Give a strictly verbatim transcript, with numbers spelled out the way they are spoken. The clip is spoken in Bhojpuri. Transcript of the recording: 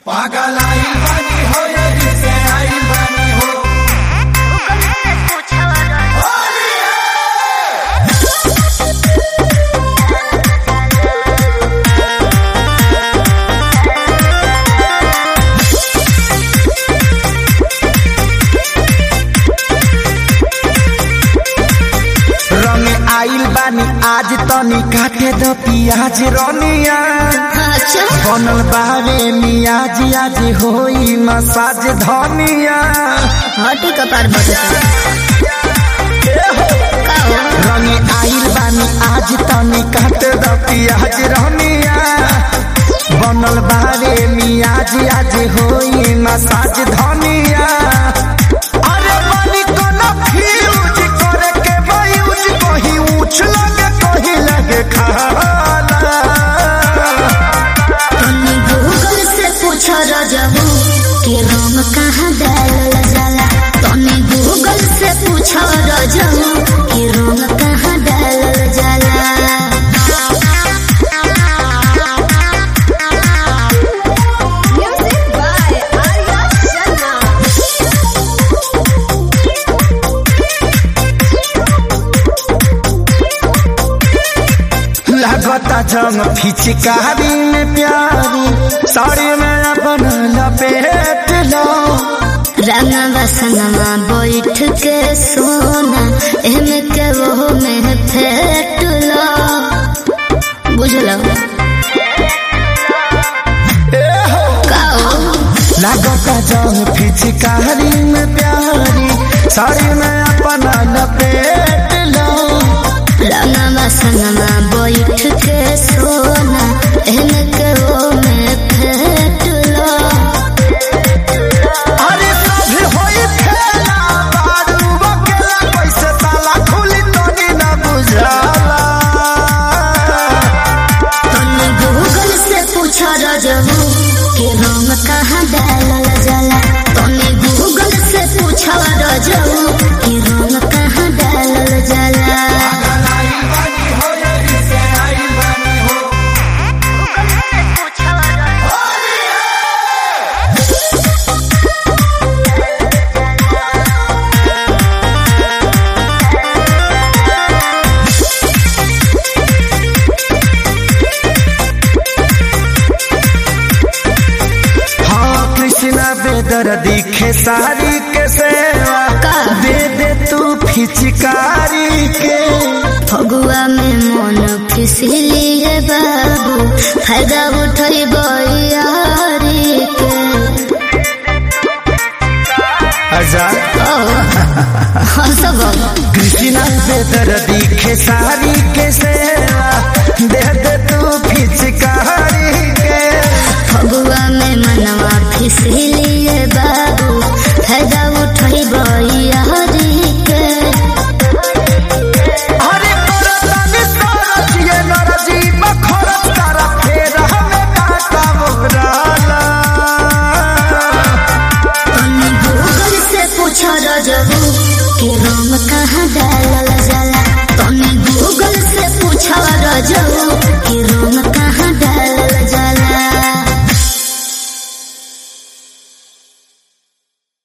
पागल आई बानी हो यही से आई बानी हो रंग आइल बानी आज तनी काटे दो पियाज रनिया बनल बारे मियाज आज होई मसाज धनिया हटी कपार रंग आइल बानी आज तनी काटे दो पियाज रनिया बनल बारे मियाज आज होई मसाज धनिया अरे बानी कोनो फ्यूज करे के बायूज कहीं ऊंच लगे कहीं लगे खाला तनी गूगल से पूछ रजबू के रंग कहाँ डालल जाला। तनी गूगल से पूछ रजबू के रंग कहाँ डालल जाला। Music by Arya Sharma. लगता जंग फिचकारी में प्यारी साड़ी में अपन लपेट लो रंग बसनमा बैठ के सोना एमे के वो में फेट लो बुझलो लगता जंग फिचकारी में प्यारी साड़ी में अपन लपेट लो रंग बसनमा बैठ के सोना एमे के वो में फेट लो अरे सब होई फेला बारू बकेला कैसे ताला खुली तोनी ना बुझाला तनी गूगल से पूछ रजबू के रंग कहाँ डालल जाला। तनी गूगल से पूछ रजबू के रंग कहाँ डालल जाला। बेदर दिखे सारी के सेवा दे दे तू फिचकारी के फगुआ में मन फिसली है बाबू फायदा उठाई बयारी के हजार हंसब कृष्णा बेदर दिखे सारी के सेवा